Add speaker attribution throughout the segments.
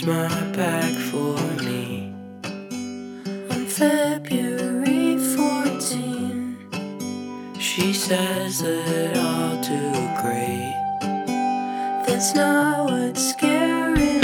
Speaker 1: my back for me. On February 14, she says that I'll do great. That's not what's scaring me.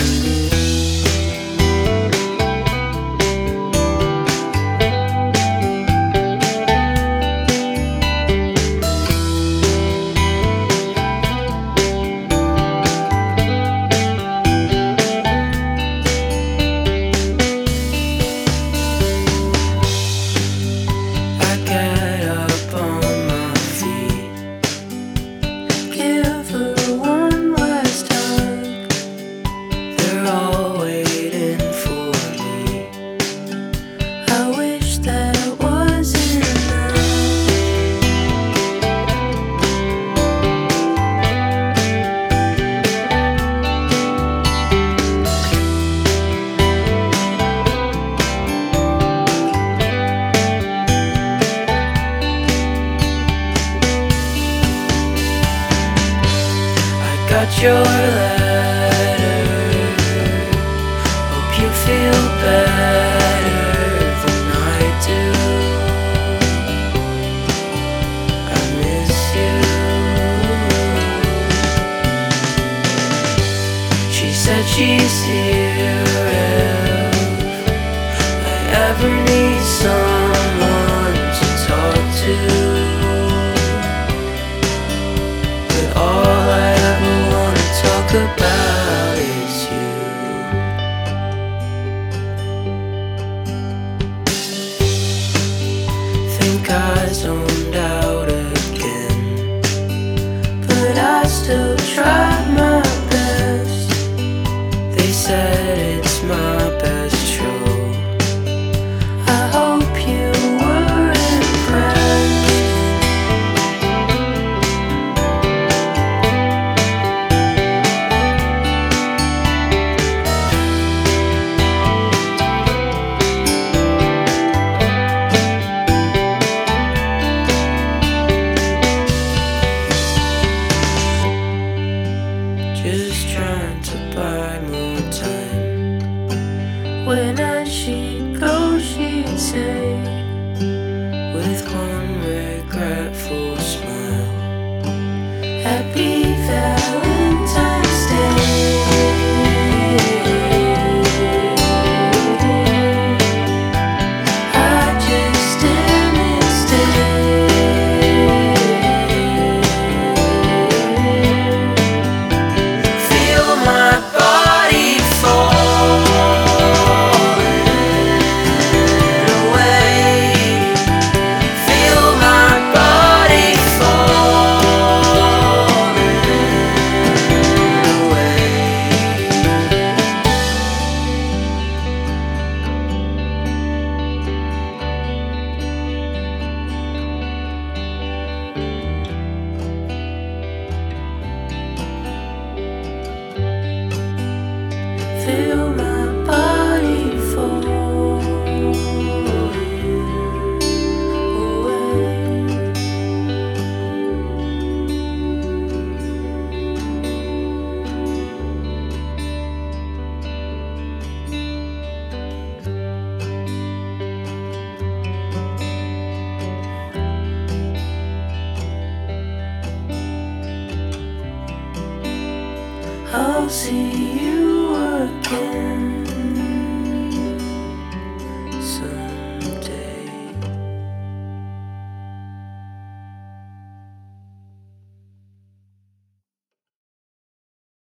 Speaker 1: Got your letter. Hope you feel better than I do. I miss you. She said she's here if I ever need someone to talk to. But all I talk about is you. Think I zoned out again, but I still tried my best. They said it's my best show. I hope you were impressed. Just trying to buy more time. When she'd go, she'd say, with one regretful smile, Happy Valentine's Day. I just didn't stay. Feel my body falling away. I'll see you again.